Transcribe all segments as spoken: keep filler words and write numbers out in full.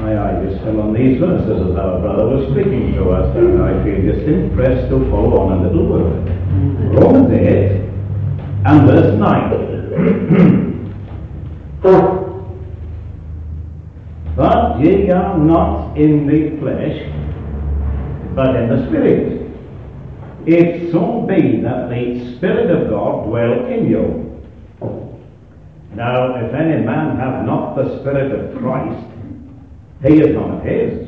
My eye just fell on these verses as our brother was speaking to us, and I feel just impressed to follow on a little word. Romans eight and verse nine. But ye are not in the flesh, but in the Spirit, if so be that the Spirit of God dwell in you. Now, if any man have not the Spirit of Christ, he is not of his.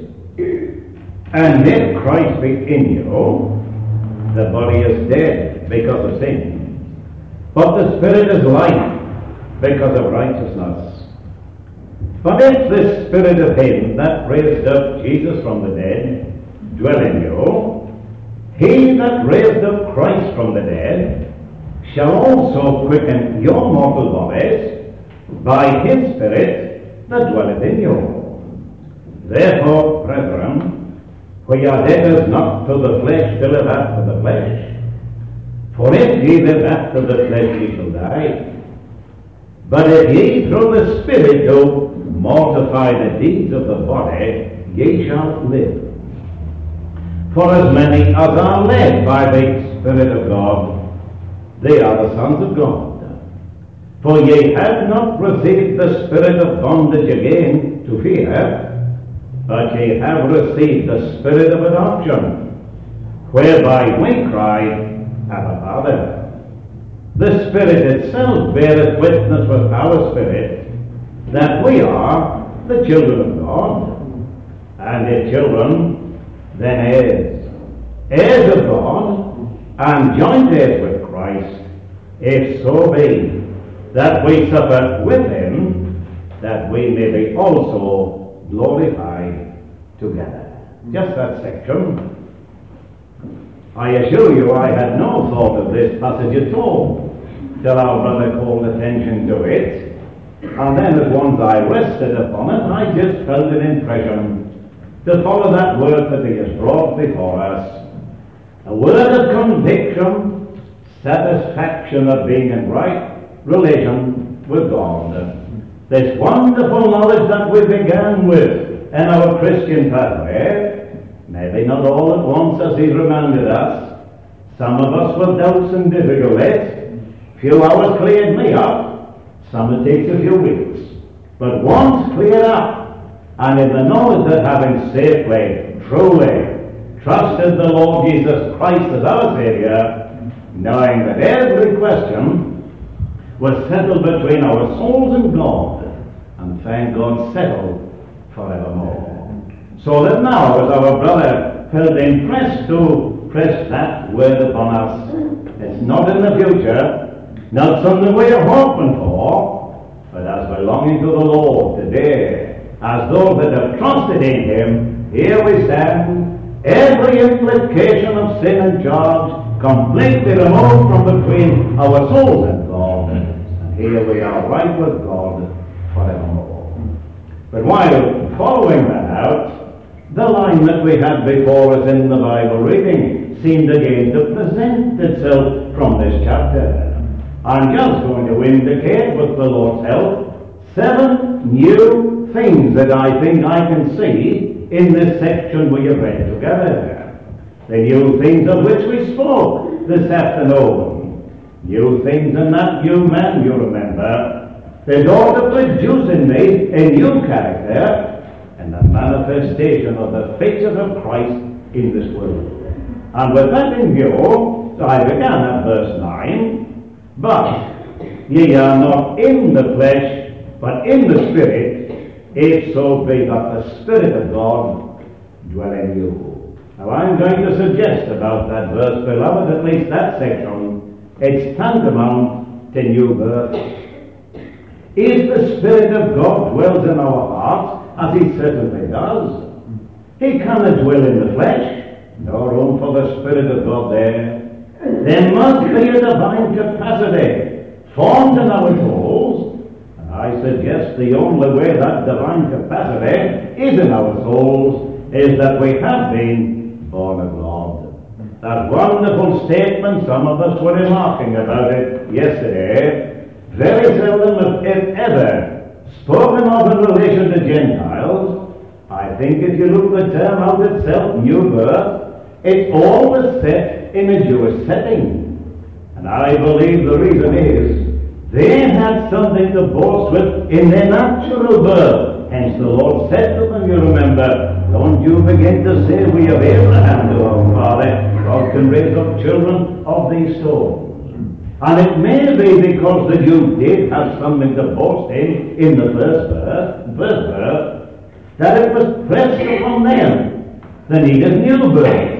And if Christ be in you, the body is dead because of sin, but the Spirit is life because of righteousness. But if the Spirit of him that raised up Jesus from the dead dwell in you, he that raised up Christ from the dead shall also quicken your mortal bodies by his Spirit that dwelleth in you. Therefore, brethren, we are debtors not to the flesh to live after the flesh. For if ye live after the flesh, ye shall die. But if ye through the Spirit do mortify the deeds of the body, ye shall live. For as many as are led by the Spirit of God, they are the sons of God. For ye have not received the spirit of bondage again to fear, but ye have received the Spirit of adoption, whereby we cry, Abba, Father. The Spirit itself beareth witness with our spirit that we are the children of God, and if children, then heirs, heirs of God, and joint heirs with Christ, if so be that we suffer with him, that we may be also glorified together. Just that section. I assure you I had no thought of this passage at all till our brother called attention to it, and then as once I rested upon it, I just felt an impression to follow that word that he has brought before us, a word of conviction, satisfaction of being in right relation with God. This wonderful knowledge that we began with in our Christian pathway, maybe not all at once as he reminded us, some of us with doubts and difficulties, few hours cleared me up, some it takes a few weeks. But once cleared up, and in the knowledge that having safely, truly trusted the Lord Jesus Christ as our Savior, knowing that every question was settled between our souls and God, and thank God settled forevermore. So that now, as our brother felt impressed to press that word upon us, it's not in the future, not something we are hoping for, but as belonging to the Lord today, as those that have trusted in him, here we stand, every implication of sin and charge completely removed from between our souls and God, and here we are right with God forevermore. But while following that out, the line that we had before us in the Bible reading seemed again to present itself from this chapter. I'm just going to indicate, with the Lord's help, seven new things that I think I can see in this section we have read together. The new things of which we spoke this afternoon. New things in that new man, you remember, that ought to produce in me a new character and the manifestation of the features of Christ in this world. And with that in view, I began at verse nine, but ye are not in the flesh, but in the Spirit, if so be that the Spirit of God dwell in you. Now I'm going to suggest about that verse, beloved, at least that section, it's tantamount to new birth. If the Spirit of God dwells in our hearts, as he certainly does, he cannot dwell in the flesh, no room for the Spirit of God there. There must be a divine capacity formed in our souls, and I suggest the only way that divine capacity is in our souls is that we have been born of God. That wonderful statement, some of us were remarking about it yesterday, very seldom, if ever, spoken of in relation to Gentiles, think if you look the term out itself, new birth, it's always set in a Jewish setting. And I believe the reason is they had something to boast with in their natural birth. Hence the Lord said to them, you remember, don't you begin to say we have Abraham to our father. God can raise up children of these stones. And it may be because the Jew did have something to boast in in the first birth, first birth, that it was pressed upon them the need of new birth.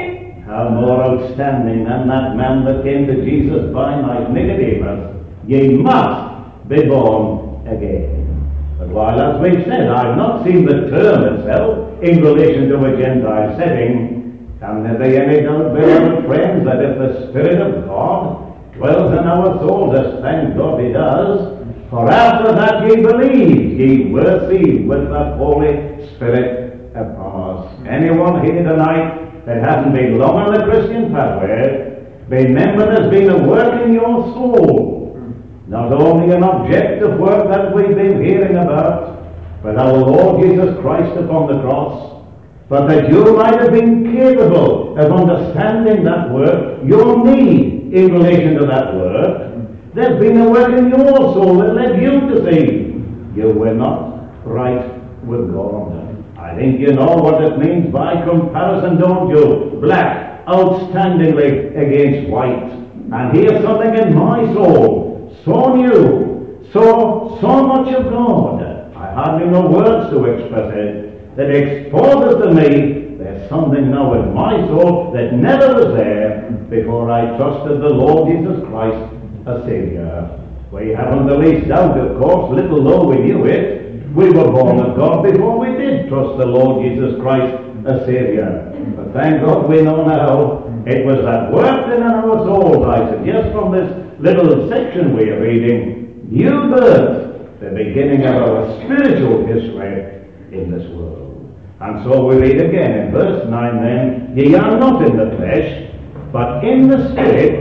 How more outstanding than that man that came to Jesus by night, Nicodemus, ye must be born again. But while, as we've said, I've not seen the term itself in relation to a Gentile setting, can there be any doubt, beloved friends, that if the Spirit of God dwells in our souls, as thank God He does, for after that ye believed, ye were sealed with the Holy Spirit upon us. Anyone here tonight that hasn't been long on the Christian pathway, remember there's been a work in your soul. Not only an objective work that we've been hearing about, but our Lord Jesus Christ upon the cross, but that you might have been capable of understanding that work, your need in relation to that work. There's been a work in your soul that led you to see you were not right with God. I think you know what it means by comparison, don't you? Black outstandingly against white. And here's something in my soul, so new, so, so much of God. I hardly know words to express it, that exposes to me there's something now in my soul that never was there before I trusted the Lord Jesus Christ a Saviour. We haven't the least doubt, of course, little though we knew it, we were born of God before we did trust the Lord Jesus Christ a Saviour. But thank God we know now it was that worked in our souls, I suggest, from this little section we are reading, new birth, the beginning of our spiritual history in this world. And so we read again in verse nine then, ye are not in the flesh, but in the Spirit,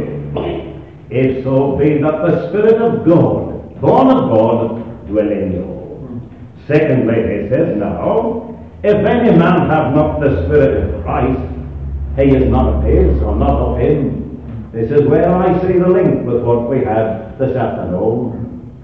if so be that the Spirit of God, born of God, dwell in you. Secondly, he says, now, if any man have not the Spirit of Christ, he is not of his, or not of him. This is where I see the link with what we had this afternoon.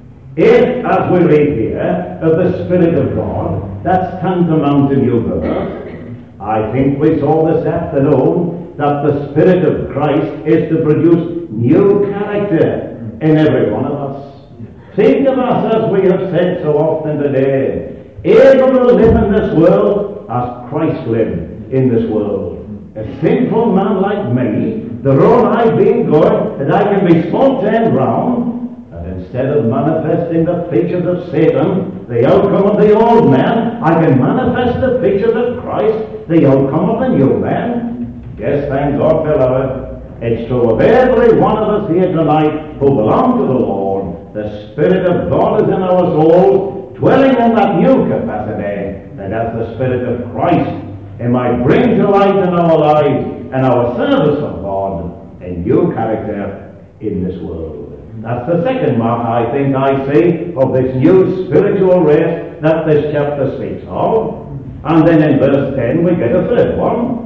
If, as we read here, of the Spirit of God, that's tantamount to new birth, I think we saw this afternoon that the Spirit of Christ is to produce new character in every one of us. Think of us, as we have said so often today, able to live in this world as Christ lived in this world. A sinful man like me, the road I've been going, that I can be small turned round, and instead of manifesting the features of Satan, the outcome of the old man, I can manifest the features of Christ, the outcome of the new man. Yes, thank God, beloved. It's true of every one of us here tonight who belong to the Lord. The Spirit of God is in our souls, dwelling in that new capacity, that as the Spirit of Christ, it might bring to light in our lives and our service of God a new character in this world. That's the second mark, I think, I see of this new spiritual race that this chapter speaks of. And then in verse ten we get a third one.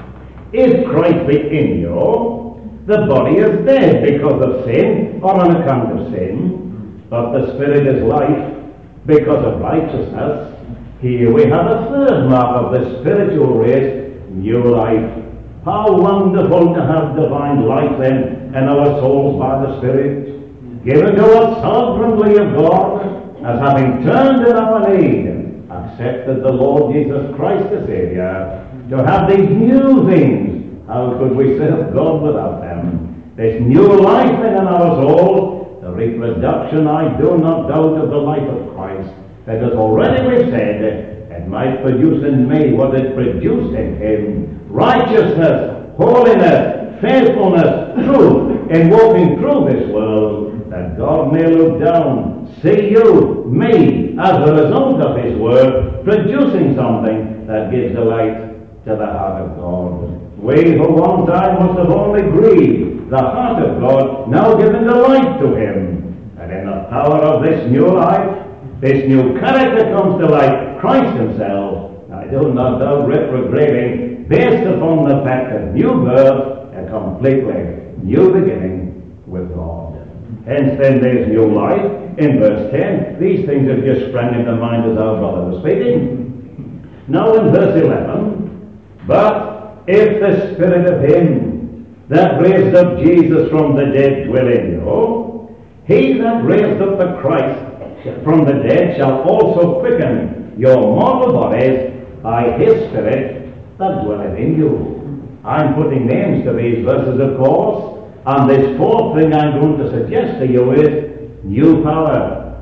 If Christ be in you, the body is dead because of sin or on account of sin, but the Spirit is life because of righteousness. Here we have a third mark of the spiritual race, new life. How wonderful to have divine life then in our souls by the Spirit, given to us sovereignly of God, as having turned in our need, accepted the Lord Jesus Christ the Saviour, to have these new things. How could we serve God without them? This new life in our souls, the reproduction, I do not doubt, of the life of Christ, that as already we've said, it might produce in me what it produced in him: righteousness, holiness, faithfulness, truth, in walking through this world, that God may look down, see you, me, as a result of his word, producing something that gives delight to the heart of God. We who one time must have only grieved the heart of God, now given delight to him. And in the power of this new life, this new character comes to light, Christ himself. I do not doubt retrograding based upon the fact that new birth, a completely new beginning with God. Hence then there's new life. In verse ten, these things have just sprang into mind as our brother was speaking. Now in verse eleven, but if the Spirit of him that raised up Jesus from the dead dwell in you, he that raised up the Christ from the dead shall also quicken your mortal bodies by his Spirit that dwelleth in you. I'm putting names to these verses, of course, and this fourth thing I'm going to suggest to you is new power.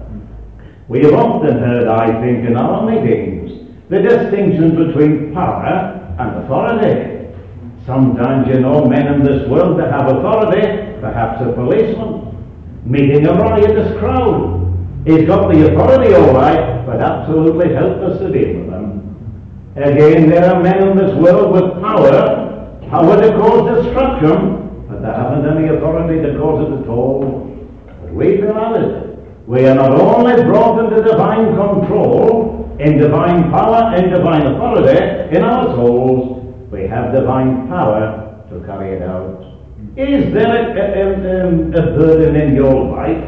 We have often heard, I think, in our meetings, the distinction between power and authority. Sometimes, you know, men in this world that have authority, perhaps a policeman, meeting a riotous crowd. He's got the authority all right, but absolutely helpless to deal with them. Again, there are men in this world with power, power to cause destruction, but they haven't any authority to cause it at all. But we can have it. We are not only brought into divine control, in divine power, in divine authority, in our souls, we have divine power to carry it out. Is there a, a, a, a burden in your life?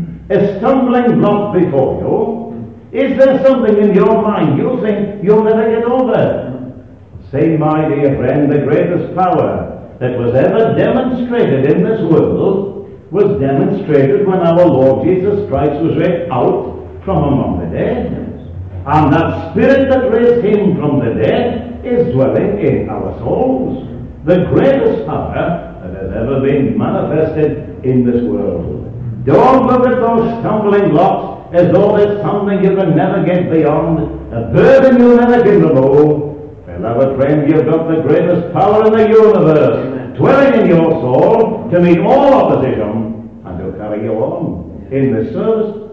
A stumbling block before you? Is there something in your mind you think you'll never get over? Say, my dear friend, the greatest power that was ever demonstrated in this world was demonstrated when our Lord Jesus Christ was raised out from among the dead. And that Spirit that raised him from the dead is dwelling in our souls. The greatest power that has ever been manifested in this world. Don't look at those stumbling blocks as though there's something you can never get beyond, a burden you never can remove. Beloved friend, you've got the greatest power in the universe dwelling in your soul to meet all opposition and to carry you on in the service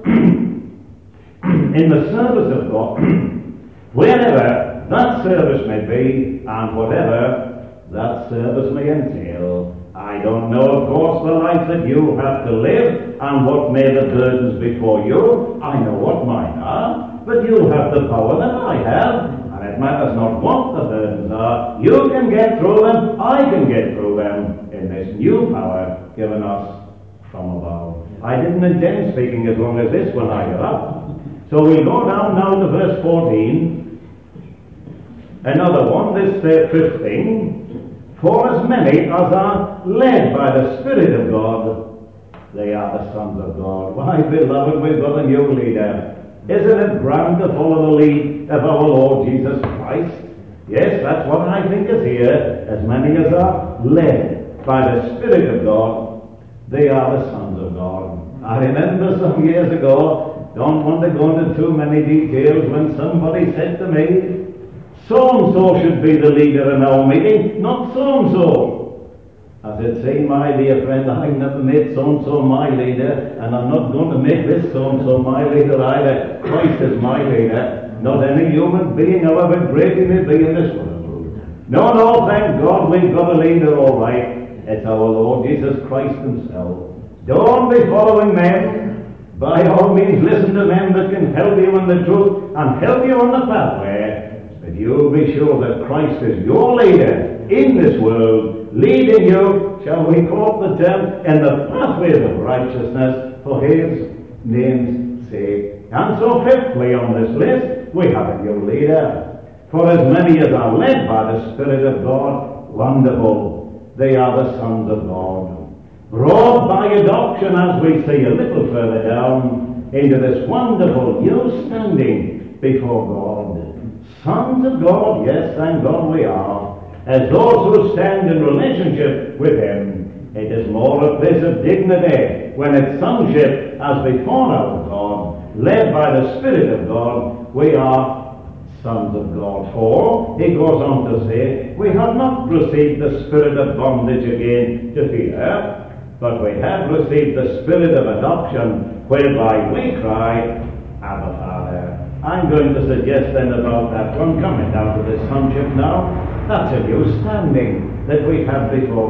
in the service of God, wherever that service may be and whatever that service may entail. I don't know, of course, the life that you have to live and what may the burdens before you. I know what mine are, but you have the power that I have, and it matters not what the burdens are. You can get through them, I can get through them in this new power given us from above. I didn't intend speaking as long as this when I got up. So we'll go down now to verse fourteen. Another one, this uh, fifth thing. For as many as are led by the Spirit of God, they are the sons of God. Why, beloved, we've got a new leader. Isn't it grand to follow the lead of our Lord Jesus Christ? Yes, that's what I think is here. As many as are led by the Spirit of God, they are the sons of God. I remember some years ago, don't want to go into too many details, when somebody said to me, so-and-so should be the leader in our meeting, not so-and-so. I said, say, my dear friend, I've never made so-and-so my leader, and I'm not going to make this so-and-so my leader either. Christ is my leader, not any human being, however great he may be in this world. No, no, thank God we've got a leader, all right. It's our Lord Jesus Christ himself. Don't be following men. By all means, listen to men that can help you in the truth and help you on the pathway. But you be sure that Christ is your leader in this world, leading you, shall we quote the term, in the pathways of righteousness for his name's sake. And so fifthly on this list, we have a new leader. For as many as are led by the Spirit of God, wonderful, they are the sons of God. Brought by adoption, as we see a little further down, into this wonderful new standing before God. Sons of God, yes, thank God we are. As those who stand in relationship with him, it is more a place of dignity when it's sonship as before our God, led by the Spirit of God. We are sons of God. For, he goes on to say, we have not received the spirit of bondage again to fear, but we have received the spirit of adoption, whereby we cry, Abba, Father. I'm going to suggest then about that one, coming down to this sonship now. That's a new standing that we have before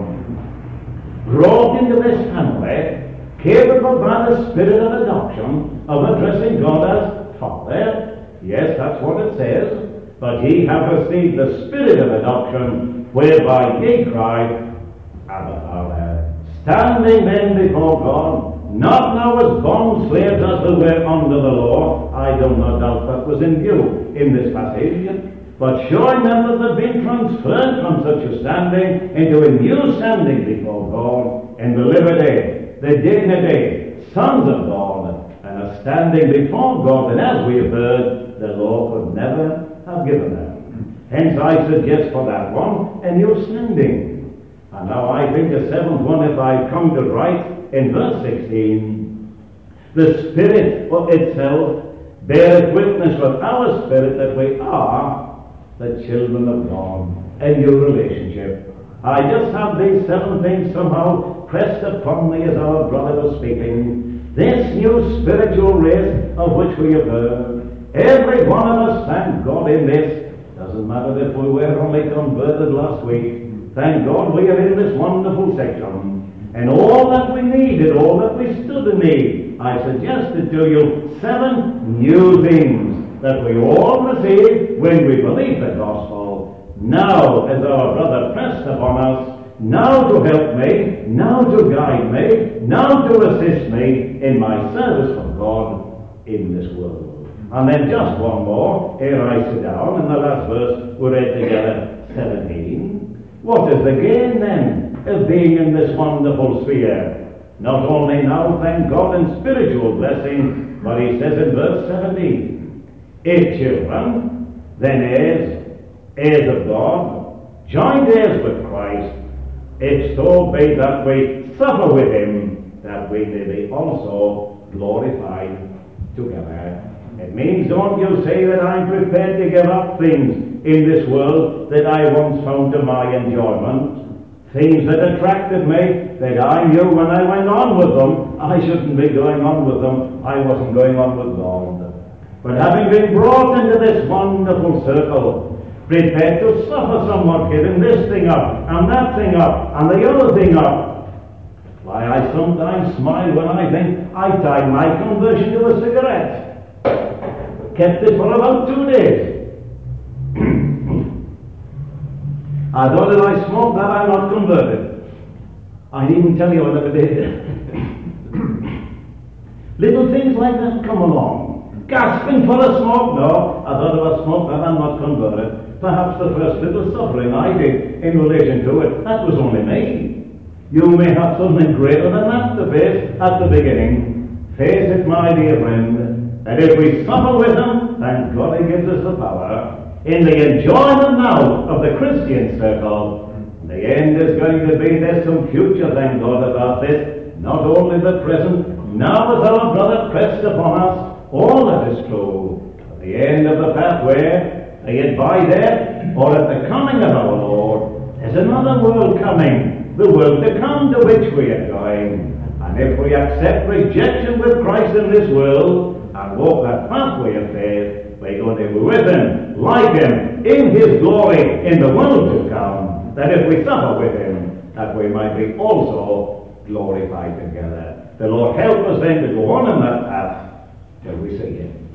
God. Brought into this family, capable by the spirit of adoption, of addressing God as Father. Yes, that's what it says. but ye have received the Spirit of adoption, whereby ye cry, Abba, Father. Standing then before God, not now as bond slaves as they were under the law. I do not doubt that was in view in this passage, but showing them that they've been transferred from such a standing into a new standing before God in the liberty, the dignity, sons of God, and a standing before God, and as we have heard, the law could never have given them. Hence I suggest for that one a new standing. And now I think the seventh one, if I've come to right, in verse sixteen, the Spirit of itself beareth witness with our spirit that we are the children of God. A new relationship. I just have these seven things somehow pressed upon me as our brother was speaking. This new spiritual race of which we have heard. Every one of us, thank God, in this. Doesn't matter if we were only converted last week. Thank God we are in this wonderful section. And all that we needed, all that we stood in need, I suggested to you seven new things that we all receive when we believe the gospel. Now, as our brother pressed upon us, now to help me, now to guide me, now to assist me in my service for God in this world. And then just one more, ere I sit down, in the last verse we read together, seventeen. What is the gain then of being in this wonderful sphere? Not only now, thank God, in spiritual blessing, but he says in verse seventeen, if children, then heirs, heirs of God, joined heirs with Christ, if so be that we suffer with him, that we may be also glorified together. It means, don't you say that I'm prepared to give up things in this world that I once found to my enjoyment, things that attracted me, that I knew when I went on with them, I shouldn't be going on with them, I wasn't going on with God. But having been brought into this wonderful circle, prepared to suffer somewhat, giving this thing up, and that thing up, and the other thing up, why, I sometimes smile when I think I tied my conversion to a cigarette. Kept it for about two days. I thought if I smoke that, I'm not converted. I didn't tell you what I did. Little things like that come along. Gasping for a smoke, no. I thought if I smoke that, I'm not converted. Perhaps the first little suffering I did in relation to it, that was only me. You may have something greater than that to face at the beginning. Face it, my dear friend. And if we suffer with him, thank God he gives us the power. In the enjoyment now of the Christian circle, the end is going to be, there's some future, thank God, about this. Not only the present, now as our brother pressed upon us, all that is true. At the end of the pathway, be it by death or at the coming of our Lord, there's another world coming, the world to come to which we are going. And if we accept rejection with Christ in this world, and walk that pathway of faith, we're going to be with him, like him, in his glory in the world to come, that if we suffer with him, that we might be also glorified together. The Lord help us then to go on in that path till we see him.